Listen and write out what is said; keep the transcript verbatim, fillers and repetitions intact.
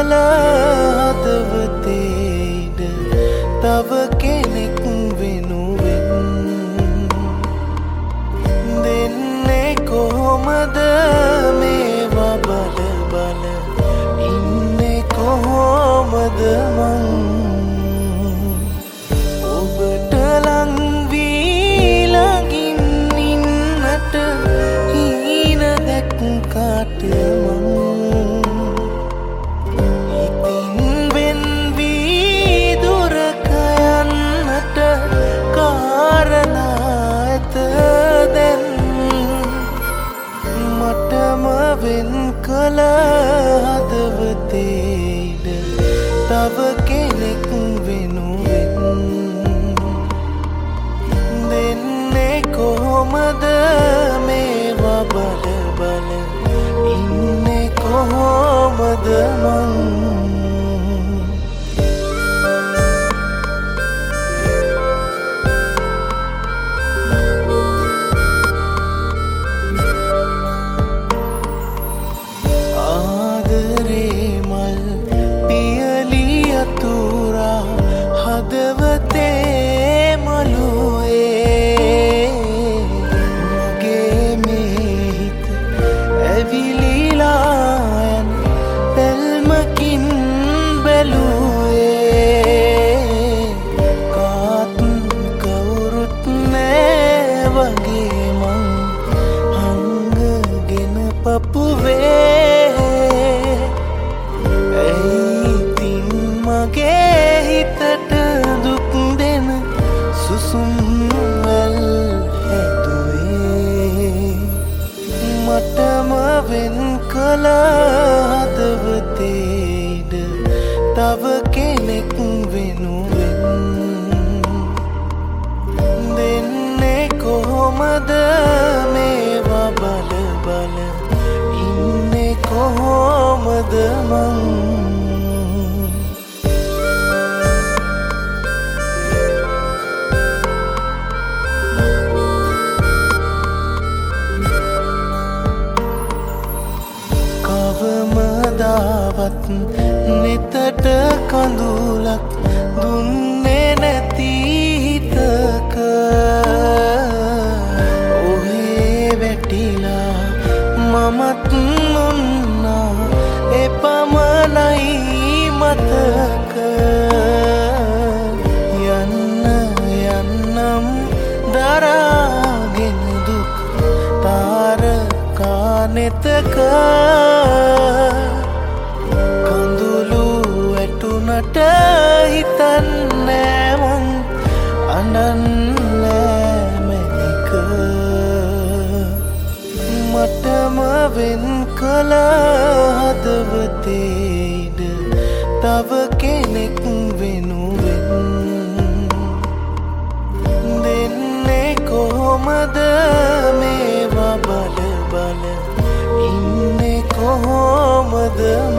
කල හදවතේට තව කෙනෙක් වෙනුවෙන් දෙන්නේ කොහොමද මේවා බල බල ඉන්නේ කොහොමද මං ඔබට ලං වී ළඟින් ඉන්නට හීන දැක් කාට මං වෙන් කල හදවතේට තව කෙනෙක් වෙනුවෙන් දෙන්නේ කොහොමද මේවා බල බල ඉන්නේ කොහොමද මං හදවතේ මළුවේ මගේ මේ හිත ඇවිලිලා යන පැල්මකින් බැලුවේ කාත් කවුරුත් නෑ වගේ මං හංගගෙන පපුවේ ඇයි ඉතින් මගේ හිතට සුසුම්වැල් හැදුවේ මටම වෙන් කල හදවතේට තව කෙනෙක් වෙනුවෙන් දෙන්නේ කොහොමද මේවා බල බල ඉන්නේ කොහොමද මං කවමදාවත් නෙතට කඳුලක් දුන්නේ නැති හිතක ඔහේ වැටිලා මමත් නොන්නා එපමණයි මතක යන්න යන්නම් දරාගෙන දුක් තාරකා නෙතක කඳුළු වැටුනට හිතන්නෑ මං අඬන්නෑ මැනික මටම වෙන් කල හදවතේට තව කෙනෙක් වෙනුවෙන් දෙන්නේ කොහොමද මේවා බල බල ඉන්නේ කොහොමද